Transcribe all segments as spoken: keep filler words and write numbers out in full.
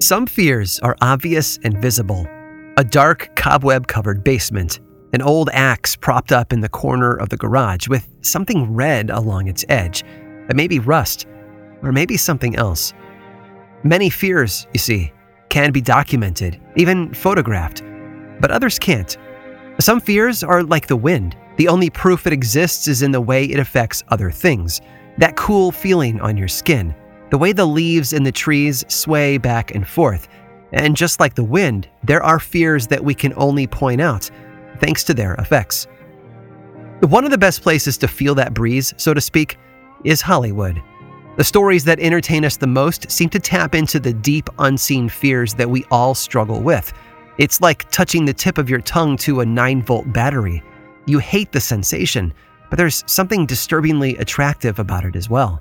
Some fears are obvious and visible. A dark, cobweb-covered basement, an old axe propped up in the corner of the garage with something red along its edge, that may be rust, or maybe something else. Many fears, you see, can be documented, even photographed, but others can't. Some fears are like the wind. The only proof it exists is in the way it affects other things. That cool feeling on your skin, the way the leaves in the trees sway back and forth. And just like the wind, there are fears that we can only point out, thanks to their effects. One of the best places to feel that breeze, so to speak, is Hollywood. The stories that entertain us the most seem to tap into the deep, unseen fears that we all struggle with. It's like touching the tip of your tongue to a nine-volt battery. You hate the sensation, but there's something disturbingly attractive about it as well.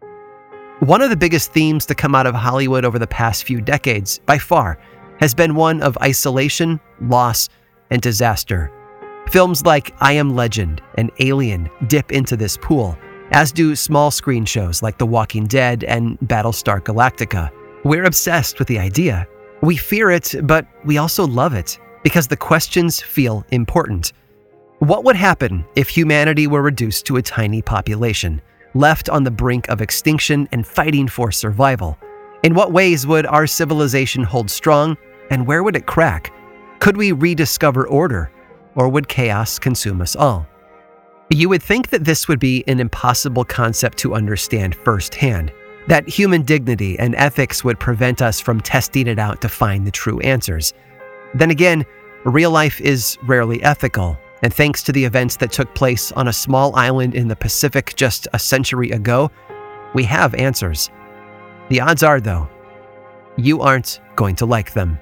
One of the biggest themes to come out of Hollywood over the past few decades, by far, has been one of isolation, loss, and disaster. Films like I Am Legend and Alien dip into this pool, as do small screen shows like The Walking Dead and Battlestar Galactica. We're obsessed with the idea. We fear it, but we also love it, because the questions feel important. What would happen if humanity were reduced to a tiny population, left on the brink of extinction and fighting for survival? In what ways would our civilization hold strong, and where would it crack? Could we rediscover order, or would chaos consume us all? You would think that this would be an impossible concept to understand firsthand, that human dignity and ethics would prevent us from testing it out to find the true answers. Then again, real life is rarely ethical, and thanks to the events that took place on a small island in the Pacific just a century ago, we have answers. The odds are, though, you aren't going to like them.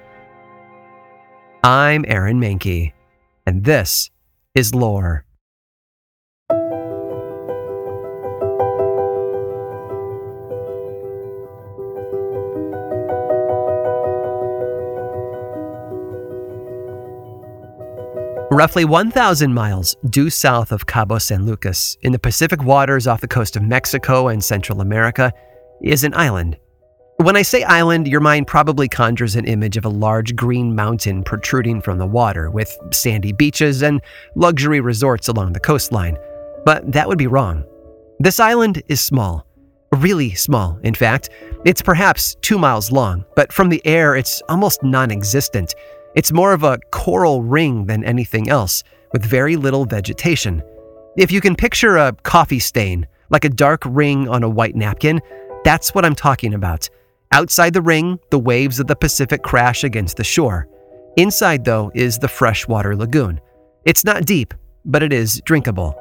I'm Aaron Mahnke, and this is Lore. Roughly one thousand miles due south of Cabo San Lucas, in the Pacific waters off the coast of Mexico and Central America, is an island. When I say island, your mind probably conjures an image of a large green mountain protruding from the water, with sandy beaches and luxury resorts along the coastline. But that would be wrong. This island is small. Really small, in fact. It's perhaps two miles long, but from the air, it's almost non-existent. It's more of a coral ring than anything else, with very little vegetation. If you can picture a coffee stain, like a dark ring on a white napkin, that's what I'm talking about. Outside the ring, the waves of the Pacific crash against the shore. Inside, though, is the freshwater lagoon. It's not deep, but it is drinkable.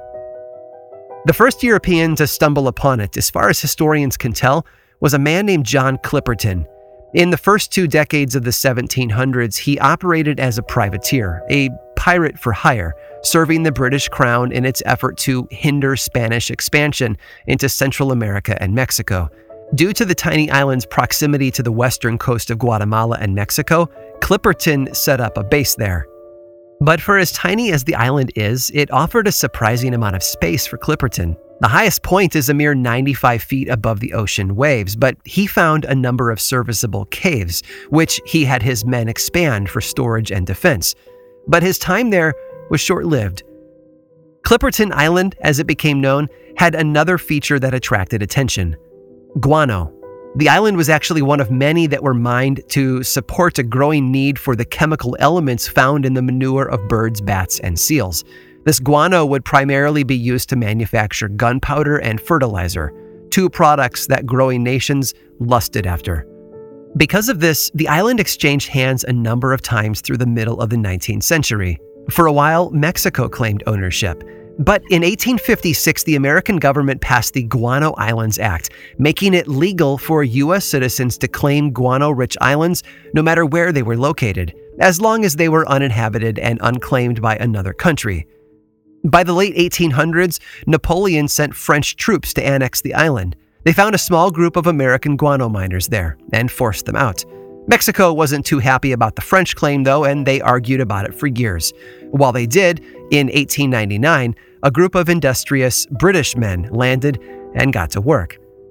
The first European to stumble upon it, as far as historians can tell, was a man named John Clipperton. In the first two decades of the seventeen hundreds, he operated as a privateer, a pirate for hire, serving the British Crown in its effort to hinder Spanish expansion into Central America and Mexico. Due to the tiny island's proximity to the western coast of Guatemala and Mexico, Clipperton set up a base there. But for as tiny as the island is, it offered a surprising amount of space for Clipperton. The highest point is a mere ninety-five feet above the ocean waves, but he found a number of serviceable caves, which he had his men expand for storage and defense. But his time there was short-lived. Clipperton Island, as it became known, had another feature that attracted attention: guano. The island was actually one of many that were mined to support a growing need for the chemical elements found in the manure of birds, bats, and seals. This guano would primarily be used to manufacture gunpowder and fertilizer, two products that growing nations lusted after. Because of this, the island exchanged hands a number of times through the middle of the nineteenth century. For a while, Mexico claimed ownership. But in eighteen fifty-six, the American government passed the Guano Islands Act, making it legal for U S citizens to claim guano-rich islands no matter where they were located, as long as they were uninhabited and unclaimed by another country. By the late eighteen hundreds, Napoleon sent French troops to annex the island. They found a small group of American guano miners there and forced them out. Mexico wasn't too happy about the French claim, though, and they argued about it for years. While they did, in eighteen ninety-nine, a group of industrious British men landed and got to work.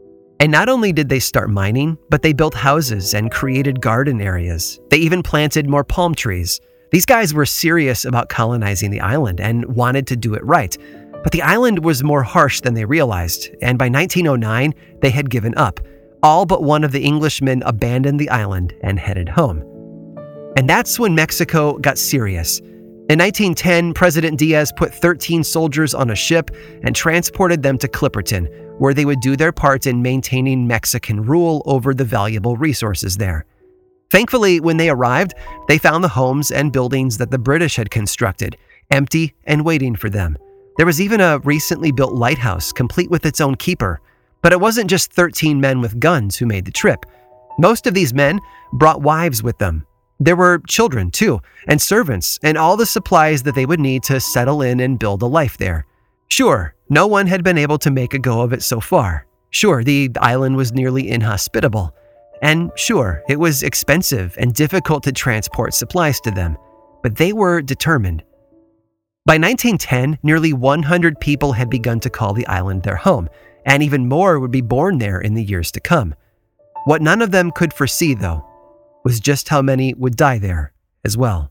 And not only did they start mining, but they built houses and created garden areas. They even planted more palm trees. These guys were serious about colonizing the island and wanted to do it right. But the island was more harsh than they realized, and by nineteen oh nine, they had given up. All but one of the Englishmen abandoned the island and headed home. And that's when Mexico got serious. In nineteen ten, President Diaz put thirteen soldiers on a ship and transported them to Clipperton, where they would do their part in maintaining Mexican rule over the valuable resources there. Thankfully, when they arrived, they found the homes and buildings that the British had constructed, empty and waiting for them. There was even a recently built lighthouse, complete with its own keeper. But it wasn't just thirteen men with guns who made the trip. Most of these men brought wives with them. There were children, too, and servants, and all the supplies that they would need to settle in and build a life there. Sure, no one had been able to make a go of it so far. Sure, the island was nearly inhospitable. And sure, it was expensive and difficult to transport supplies to them. But they were determined. By nineteen ten, nearly one hundred people had begun to call the island their home, and even more would be born there in the years to come. What none of them could foresee, though, was just how many would die there as well.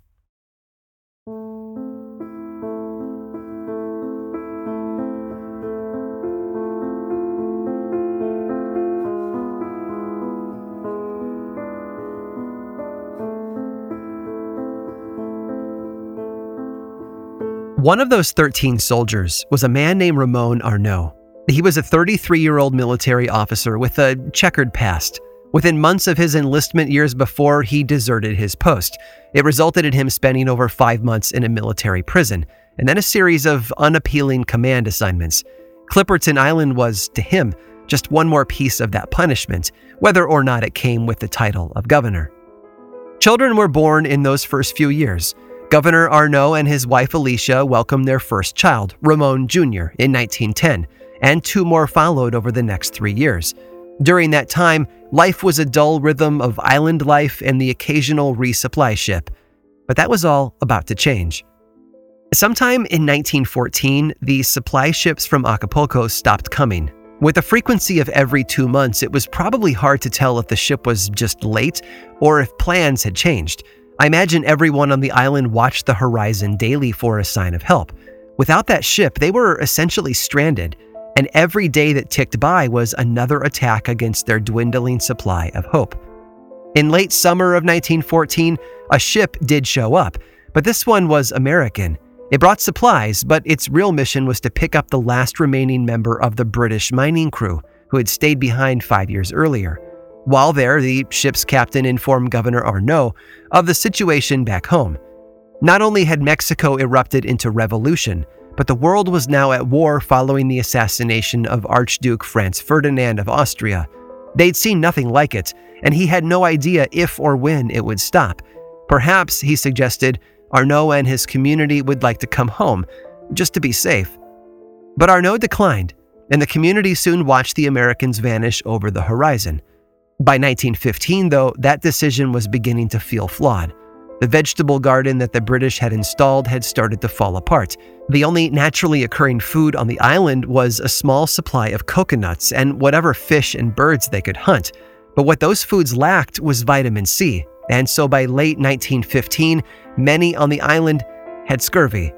One of those thirteen soldiers was a man named Ramon Arnaud. He was a thirty-three-year-old military officer with a checkered past. Within months of his enlistment years before, he deserted his post. It resulted in him spending over five months in a military prison, and then a series of unappealing command assignments. Clipperton Island was, to him, just one more piece of that punishment, whether or not it came with the title of governor. Children were born in those first few years. Governor Arnaud and his wife Alicia welcomed their first child, Ramon Junior, in nineteen ten, and two more followed over the next three years. During that time, life was a dull rhythm of island life and the occasional resupply ship. But that was all about to change. Sometime in nineteen fourteen, the supply ships from Acapulco stopped coming. With a frequency of every two months, it was probably hard to tell if the ship was just late or if plans had changed. I imagine everyone on the island watched the horizon daily for a sign of help. Without that ship, they were essentially stranded. And every day that ticked by was another attack against their dwindling supply of hope. In late summer of nineteen fourteen, a ship did show up, but this one was American. It brought supplies, but its real mission was to pick up the last remaining member of the British mining crew, who had stayed behind five years earlier. While there, the ship's captain informed Governor Arnaud of the situation back home. Not only had Mexico erupted into revolution, but the world was now at war following the assassination of Archduke Franz Ferdinand of Austria. They'd seen nothing like it, and he had no idea if or when it would stop. Perhaps, he suggested, Arnaud and his community would like to come home, just to be safe. But Arnaud declined, and the community soon watched the Americans vanish over the horizon. By nineteen fifteen, though, that decision was beginning to feel flawed. The vegetable garden that the British had installed had started to fall apart. The only naturally occurring food on the island was a small supply of coconuts and whatever fish and birds they could hunt. But what those foods lacked was vitamin C, and so by late nineteen fifteen, many on the island had scurvy.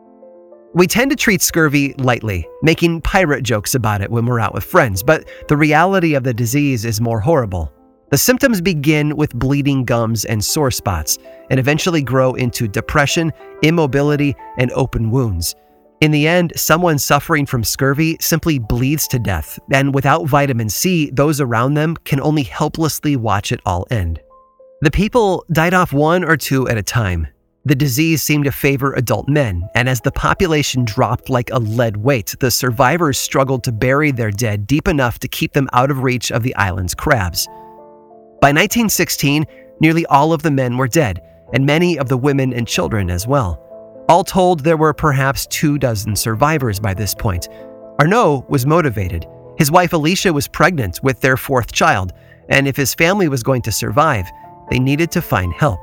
We tend to treat scurvy lightly, making pirate jokes about it when we're out with friends, but the reality of the disease is more horrible. The symptoms begin with bleeding gums and sore spots, and eventually grow into depression, immobility, and open wounds. In the end, someone suffering from scurvy simply bleeds to death, and without vitamin C, those around them can only helplessly watch it all end. The people died off one or two at a time. The disease seemed to favor adult men, and as the population dropped like a lead weight, the survivors struggled to bury their dead deep enough to keep them out of reach of the island's crabs. By nineteen sixteen, nearly all of the men were dead, and many of the women and children as well. All told, there were perhaps two dozen survivors by this point. Arnaud was motivated. His wife Alicia was pregnant with their fourth child, and if his family was going to survive, they needed to find help.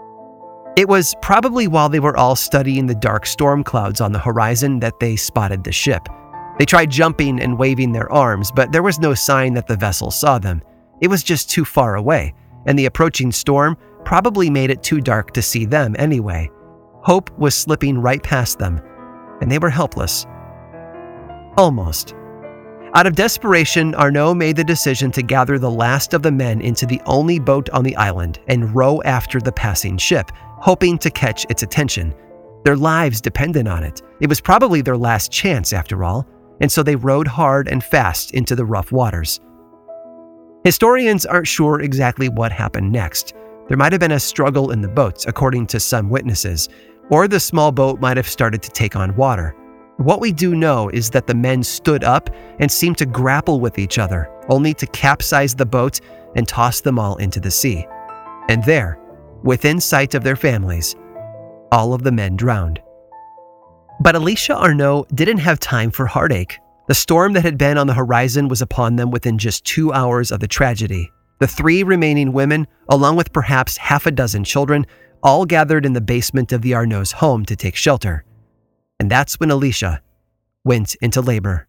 It was probably while they were all studying the dark storm clouds on the horizon that they spotted the ship. They tried jumping and waving their arms, but there was no sign that the vessel saw them. It was just too far away, and the approaching storm probably made it too dark to see them anyway. Hope was slipping right past them, and they were helpless. Almost. Out of desperation, Arnaud made the decision to gather the last of the men into the only boat on the island and row after the passing ship, hoping to catch its attention. Their lives depended on it. It was probably their last chance, after all, and so they rowed hard and fast into the rough waters. Historians aren't sure exactly what happened next. There might have been a struggle in the boats, according to some witnesses, or the small boat might have started to take on water. What we do know is that the men stood up and seemed to grapple with each other, only to capsize the boat and toss them all into the sea. And there, within sight of their families, all of the men drowned. But Alicia Arnaud didn't have time for heartache. The storm that had been on the horizon was upon them within just two hours of the tragedy. The three remaining women, along with perhaps half a dozen children, all gathered in the basement of the Arnaud's home to take shelter. And that's when Alicia went into labor.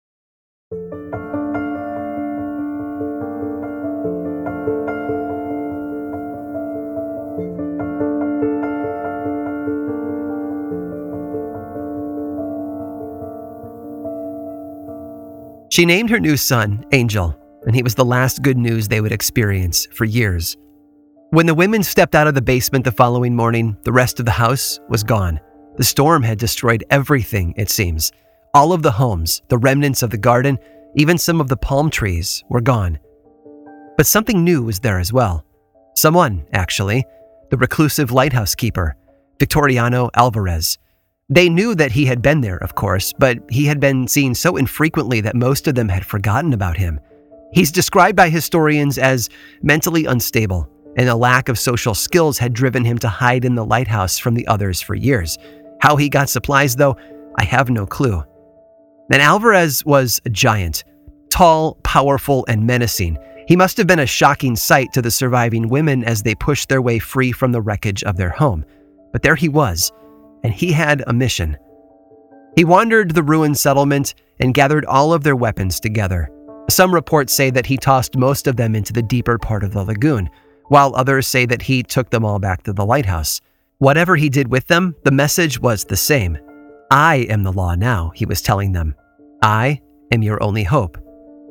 She named her new son Angel, and he was the last good news they would experience for years. When the women stepped out of the basement the following morning, the rest of the house was gone. The storm had destroyed everything, it seems. All of the homes, the remnants of the garden, even some of the palm trees were gone. But something new was there as well. Someone, actually, the reclusive lighthouse keeper, Victoriano Alvarez. They knew that he had been there, of course, but he had been seen so infrequently that most of them had forgotten about him. He's described by historians as mentally unstable, and a lack of social skills had driven him to hide in the lighthouse from the others for years. How he got supplies, though, I have no clue. And Alvarez was a giant, tall, powerful, and menacing. He must have been a shocking sight to the surviving women as they pushed their way free from the wreckage of their home. But there he was, and he had a mission. He wandered the ruined settlement and gathered all of their weapons together. Some reports say that he tossed most of them into the deeper part of the lagoon, while others say that he took them all back to the lighthouse. Whatever he did with them, the message was the same. I am the law now, he was telling them. I am your only hope.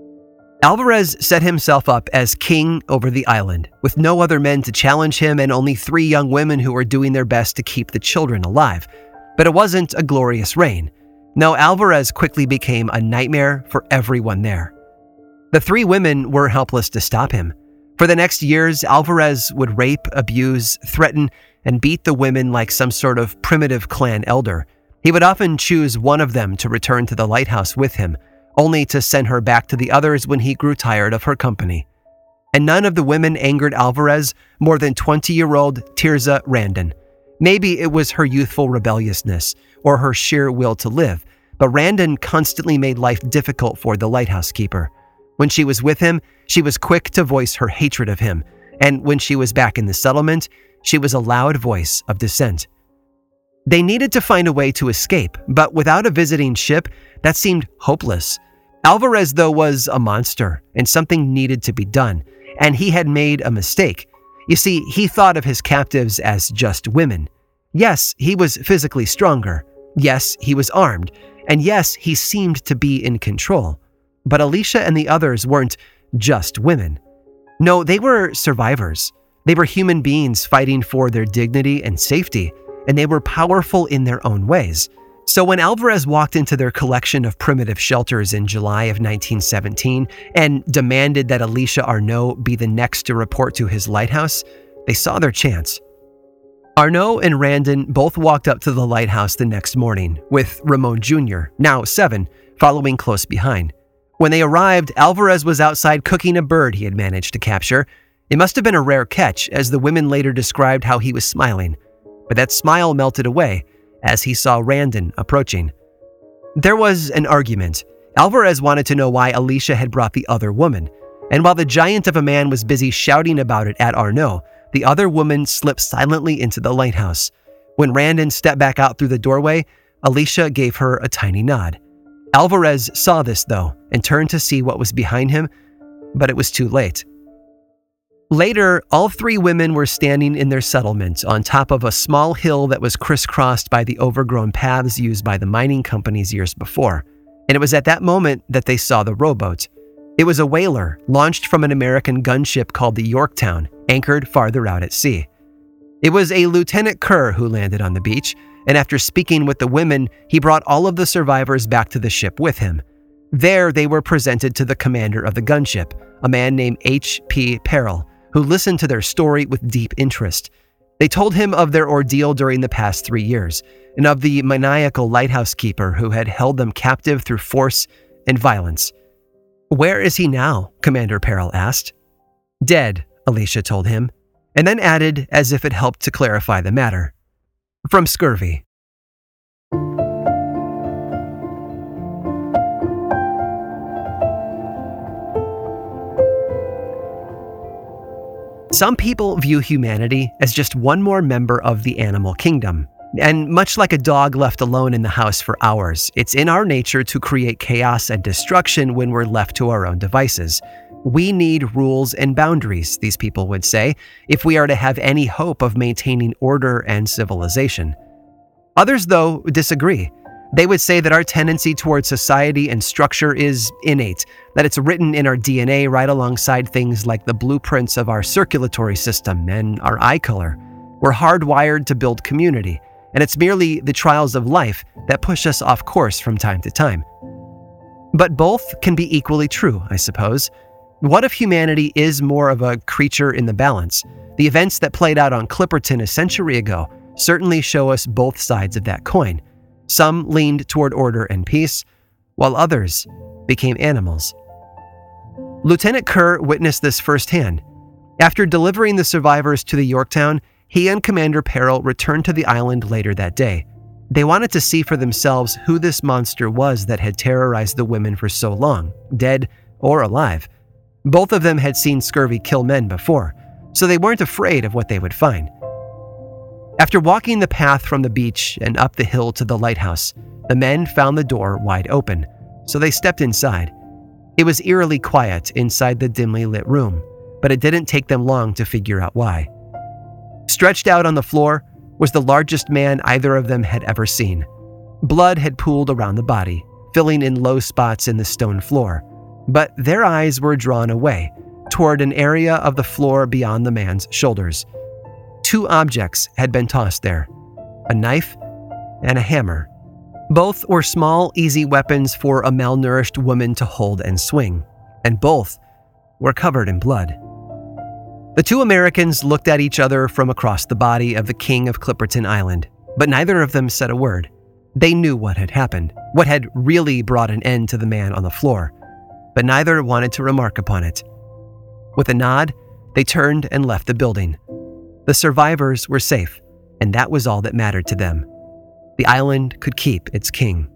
Alvarez set himself up as king over the island, with no other men to challenge him and only three young women who were doing their best to keep the children alive. But it wasn't a glorious reign. No, Alvarez quickly became a nightmare for everyone there. The three women were helpless to stop him. For the next years, Alvarez would rape, abuse, threaten, and beat the women like some sort of primitive clan elder. He would often choose one of them to return to the lighthouse with him, only to send her back to the others when he grew tired of her company. And none of the women angered Alvarez more than twenty-year-old Tirza Randon. Maybe it was her youthful rebelliousness or her sheer will to live, but Randon constantly made life difficult for the lighthouse keeper. When she was with him, she was quick to voice her hatred of him, and when she was back in the settlement, she was a loud voice of dissent. They needed to find a way to escape, but without a visiting ship, that seemed hopeless. Alvarez, though, was a monster, and something needed to be done, and he had made a mistake. You see, he thought of his captives as just women. Yes, he was physically stronger. Yes, he was armed. And yes, he seemed to be in control. But Alicia and the others weren't just women. No, they were survivors. They were human beings fighting for their dignity and safety, and they were powerful in their own ways. So when Alvarez walked into their collection of primitive shelters in July of nineteen seventeen and demanded that Alicia Arnaud be the next to report to his lighthouse, they saw their chance. Arnaud and Randon both walked up to the lighthouse the next morning, with Ramon Junior, now seven, following close behind. When they arrived, Alvarez was outside cooking a bird he had managed to capture. It must have been a rare catch, as the women later described how he was smiling. But that smile melted away as he saw Randon approaching. There was an argument. Alvarez wanted to know why Alicia had brought the other woman, and while the giant of a man was busy shouting about it at Arnaud, the other woman slipped silently into the lighthouse. When Randon stepped back out through the doorway, Alicia gave her a tiny nod. Alvarez saw this, though, and turned to see what was behind him, but it was too late. Later, all three women were standing in their settlement on top of a small hill that was crisscrossed by the overgrown paths used by the mining companies years before, and it was at that moment that they saw the rowboat. It was a whaler launched from an American gunship called the Yorktown, anchored farther out at sea. It was a Lieutenant Kerr who landed on the beach, and after speaking with the women, he brought all of the survivors back to the ship with him. There, they were presented to the commander of the gunship, a man named H P Perrell, who listened to their story with deep interest. They told him of their ordeal during the past three years, and of the maniacal lighthouse keeper who had held them captive through force and violence. "Where is he now?" Commander Perrell asked. "Dead," Alicia told him, and then added, as if it helped to clarify the matter, "From scurvy." Some people view humanity as just one more member of the animal kingdom. And much like a dog left alone in the house for hours, it's in our nature to create chaos and destruction when we're left to our own devices. We need rules and boundaries, these people would say, if we are to have any hope of maintaining order and civilization. Others, though, disagree. They would say that our tendency towards society and structure is innate, that it's written in our D N A right alongside things like the blueprints of our circulatory system and our eye color. We're hardwired to build community, and it's merely the trials of life that push us off course from time to time. But both can be equally true, I suppose. What if humanity is more of a creature in the balance? The events that played out on Clipperton a century ago certainly show us both sides of that coin. Some leaned toward order and peace, while others became animals. Lieutenant Kerr witnessed this firsthand. After delivering the survivors to the Yorktown, he and Commander Perrell returned to the island later that day. They wanted to see for themselves who this monster was that had terrorized the women for so long, dead or alive. Both of them had seen scurvy kill men before, so they weren't afraid of what they would find. After walking the path from the beach and up the hill to the lighthouse, the men found the door wide open, so they stepped inside. It was eerily quiet inside the dimly lit room, but it didn't take them long to figure out why. Stretched out on the floor was the largest man either of them had ever seen. Blood had pooled around the body, filling in low spots in the stone floor, but their eyes were drawn away, toward an area of the floor beyond the man's shoulders. Two objects had been tossed there, a knife and a hammer. Both were small, easy weapons for a malnourished woman to hold and swing, and both were covered in blood. The two Americans looked at each other from across the body of the king of Clipperton Island, but neither of them said a word. They knew what had happened, what had really brought an end to the man on the floor, but neither wanted to remark upon it. With a nod, they turned and left the building. The survivors were safe, and that was all that mattered to them. The island could keep its king.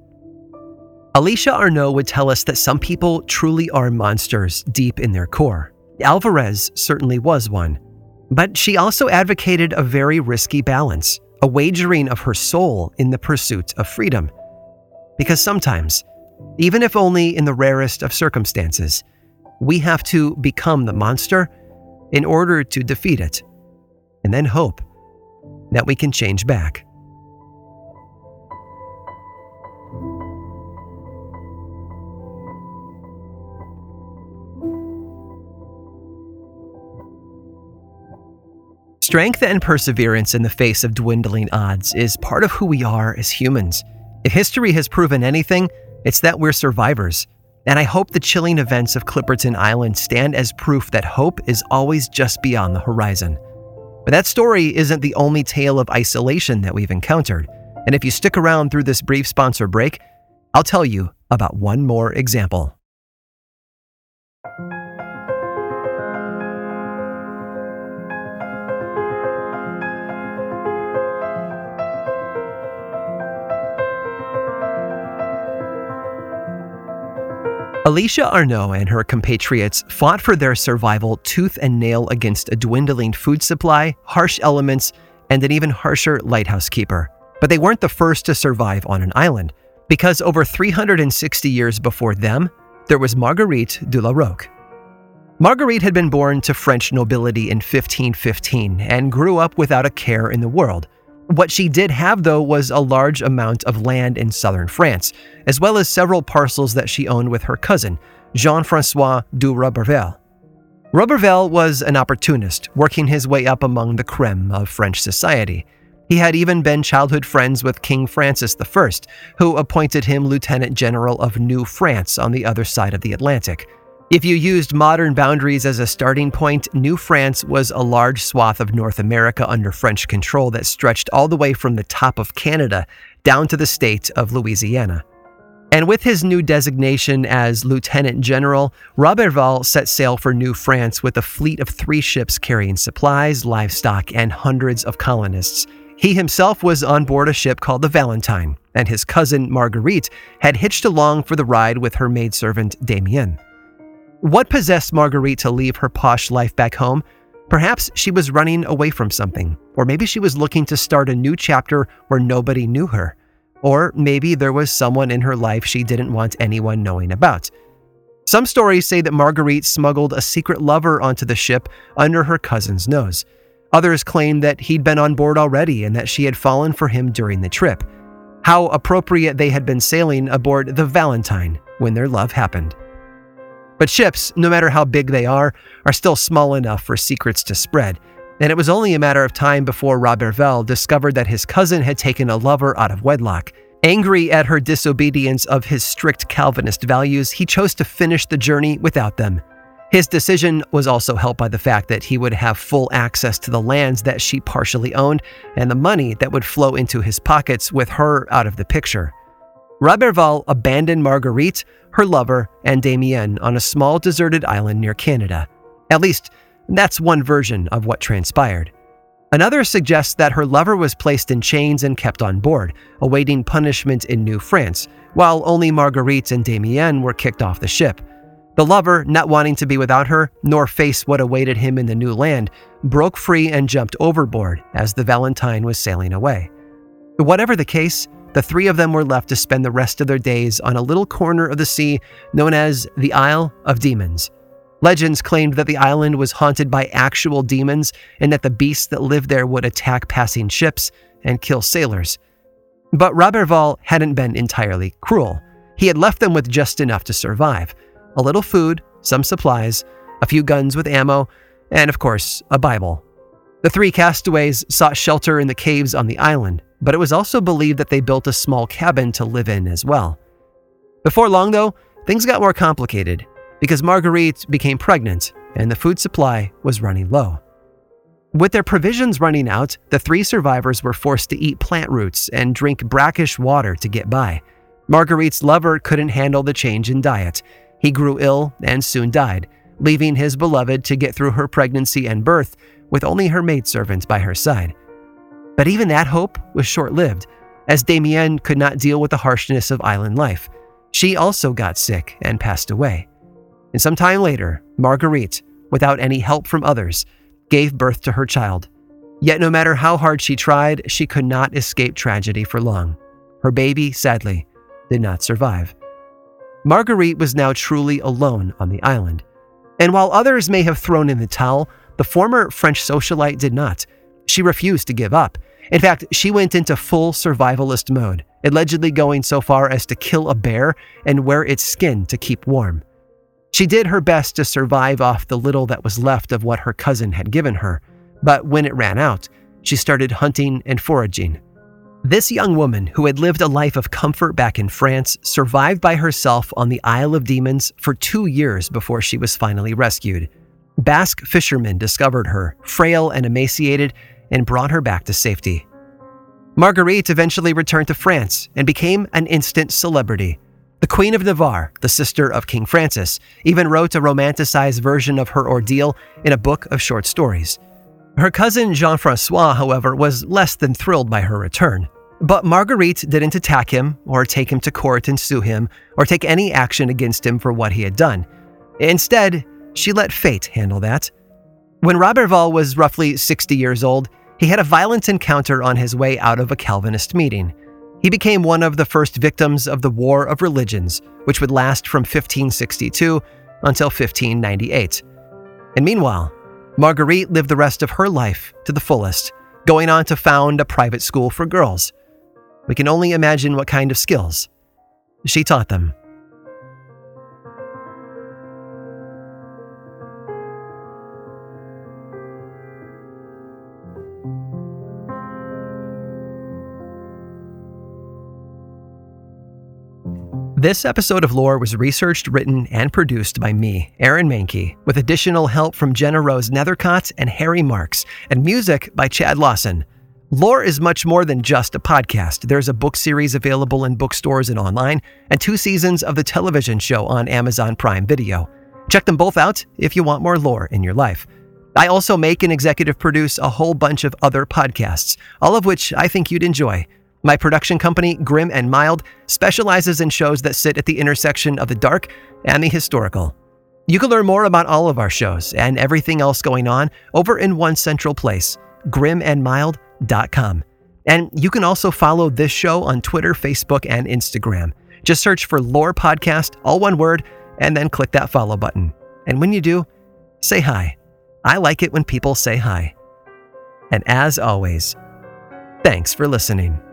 Alicia Arnault would tell us that some people truly are monsters deep in their core. Alvarez certainly was one. But she also advocated a very risky balance, a wagering of her soul in the pursuit of freedom. Because sometimes, even if only in the rarest of circumstances, we have to become the monster in order to defeat it, and then hope that we can change back. Strength and perseverance in the face of dwindling odds is part of who we are as humans. If history has proven anything, it's that we're survivors. And I hope the chilling events of Clipperton Island stand as proof that hope is always just beyond the horizon. But that story isn't the only tale of isolation that we've encountered. And if you stick around through this brief sponsor break, I'll tell you about one more example. Alicia Arnault and her compatriots fought for their survival tooth and nail against a dwindling food supply, harsh elements, and an even harsher lighthouse keeper. But they weren't the first to survive on an island. because over three hundred sixty years before them, there was Marguerite de la Roque. Marguerite had been born to French nobility in fifteen fifteen and grew up without a care in the world. What she did have, though, was a large amount of land in southern France, as well as several parcels that she owned with her cousin, Jean-François de Roberval. Roberval was an opportunist, working his way up among the creme of French society. He had even been childhood friends with King Francis the First, who appointed him Lieutenant General of New France on the other side of the Atlantic. If you used modern boundaries as a starting point, New France was a large swath of North America under French control that stretched all the way from the top of Canada down to the state of Louisiana. And with his new designation as Lieutenant General, Roberval set sail for New France with a fleet of three ships carrying supplies, livestock, and hundreds of colonists. He himself was on board a ship called the Valentine, and his cousin Marguerite had hitched along for the ride with her maidservant Damien. What possessed Marguerite to leave her posh life back home? Perhaps she was running away from something, or maybe she was looking to start a new chapter where nobody knew her. Or maybe there was someone in her life she didn't want anyone knowing about. Some stories say that Marguerite smuggled a secret lover onto the ship under her cousin's nose. Others claim that he'd been on board already and that she had fallen for him during the trip. How appropriate they had been sailing aboard the Valentine when their love happened. But ships, no matter how big they are, are still small enough for secrets to spread, and it was only a matter of time before Roberval discovered that his cousin had taken a lover out of wedlock. Angry at her disobedience of his strict Calvinist values, he chose to finish the journey without them. His decision was also helped by the fact that he would have full access to the lands that she partially owned and the money that would flow into his pockets with her out of the picture. Roberval abandoned Marguerite, her lover, and Damien on a small deserted island near Canada. At least, that's one version of what transpired. Another suggests that her lover was placed in chains and kept on board, awaiting punishment in New France, while only Marguerite and Damien were kicked off the ship. The lover, not wanting to be without her, nor face what awaited him in the new land, broke free and jumped overboard as the Valentine was sailing away. Whatever the case, the three of them were left to spend the rest of their days on a little corner of the sea known as the Isle of Demons. Legends claimed that the island was haunted by actual demons and that the beasts that lived there would attack passing ships and kill sailors. But Roberval hadn't been entirely cruel. He had left them with just enough to survive. A little food, some supplies, a few guns with ammo, and of course, a Bible. The three castaways sought shelter in the caves on the island, but it was also believed that they built a small cabin to live in as well. Before long, though, things got more complicated because Marguerite became pregnant and the food supply was running low. With their provisions running out, the three survivors were forced to eat plant roots and drink brackish water to get by. Marguerite's lover couldn't handle the change in diet. He grew ill and soon died, leaving his beloved to get through her pregnancy and birth with only her maidservant by her side. But even that hope was short-lived, as Damien could not deal with the harshness of island life. She also got sick and passed away. And some time later, Marguerite, without any help from others, gave birth to her child. Yet no matter how hard she tried, she could not escape tragedy for long. Her baby, sadly, did not survive. Marguerite was now truly alone on the island. And while others may have thrown in the towel, the former French socialite did not. She refused to give up. In fact, she went into full survivalist mode, allegedly going so far as to kill a bear and wear its skin to keep warm. She did her best to survive off the little that was left of what her cousin had given her, but when it ran out, she started hunting and foraging. This young woman, who had lived a life of comfort back in France, survived by herself on the Isle of Demons for two years before she was finally rescued. Basque fishermen discovered her, frail and emaciated, and brought her back to safety. Marguerite eventually returned to France and became an instant celebrity. The Queen of Navarre, the sister of King Francis, even wrote a romanticized version of her ordeal in a book of short stories. Her cousin Jean-François, however, was less than thrilled by her return. But Marguerite didn't attack him or take him to court and sue him or take any action against him for what he had done. Instead, she let fate handle that. When Roberval was roughly sixty years old, he had a violent encounter on his way out of a Calvinist meeting. He became one of the first victims of the War of Religions, which would last from fifteen sixty-two until fifteen ninety-eight. And meanwhile, Marguerite lived the rest of her life to the fullest, going on to found a private school for girls. We can only imagine what kind of skills she taught them. This episode of Lore was researched, written, and produced by me, Aaron Mahnke, with additional help from Jenna Rose Nethercott and Harry Marks, and music by Chad Lawson. Lore is much more than just a podcast. There's a book series available in bookstores and online, and two seasons of the television show on Amazon Prime Video. Check them both out if you want more lore in your life. I also make and executive produce a whole bunch of other podcasts, all of which I think you'd enjoy. My production company, Grim and Mild, specializes in shows that sit at the intersection of the dark and the historical. You can learn more about all of our shows and everything else going on over in one central place, grim and mild dot com. And you can also follow this show on Twitter, Facebook, and Instagram. Just search for Lore Podcast, all one word, and then click that follow button. And when you do, say hi. I like it when people say hi. And as always, thanks for listening.